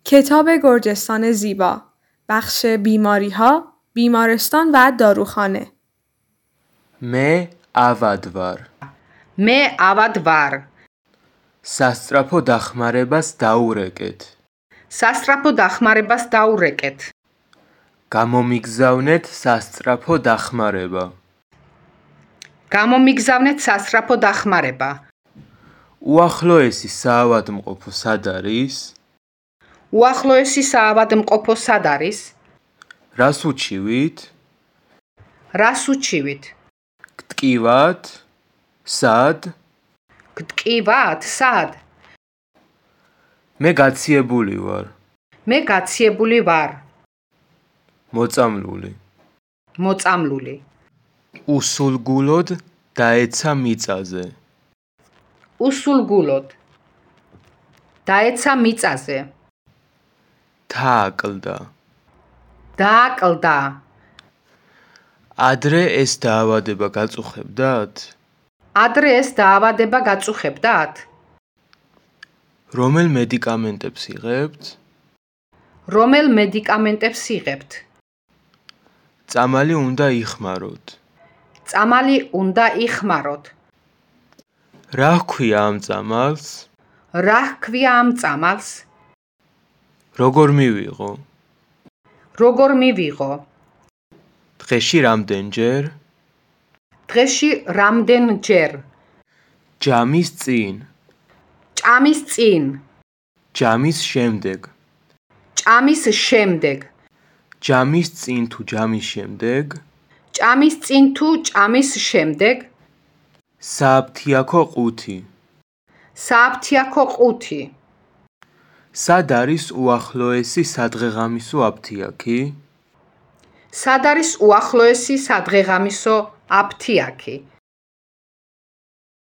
کتاب گرجستان زیبا، بخش بیماری‌ها، بیمارستان و داروخانه. მე ავად ვარ. მე ავად ვარ. სასწრაფო დახმარებას დაურეკეთ. სასწრაფო დახმარებას დაურეკეთ. გამომიგზავნეთ სასწრაფო დახმარება. გამომიგზავნეთ სასწრაფო დახმარება. უახლოესი საავადმყოფო სად არის? უახლოესი საავადმყოფო სად არის? რას უჩივით? რას უჩივით? გტკივათ? სად? გტკივათ? სად? მე გაციებული ვარ. მე გაციებული ვარ. მოწამლული. მოწამლული. უსულგულოდ დაეცა მიწაზე. უსულგულოდ. დაეცა მიწაზე. თააკლდა. დააკლდა. ადრე ეს დაავადება გაწუხებდათ? ადრე ეს დაავადება გაწუხებდათ? რომელ მედიკამენტებს იღებთ? რომელ მედიკამენტებს იღებთ? წამალი უნდა იხმაროთ. წამალი უნდა იხმაროთ. რა ჰქვია ამ წამალს? რა ჰქვია ამ წამალს? როგორ მივიღო? როგორ მივიღო? დღეში რამდენჯერ? დღეში რამდენჯერ? ჯამის წინ. ჭამის წინ. ჯამის შემდეგ. ჭამის შემდეგ. ჯამის წინ თუ ჯამის შემდეგ. ჭამის წინ თუ ჭამის შემდეგ. სააფთიაქო ყუთი. სააფთიაქო ყუთი. სად არის უახლოესი სადღეღამისო აფთიაქი? სად არის უახლოესი სადღეღამისო აფთიაქი?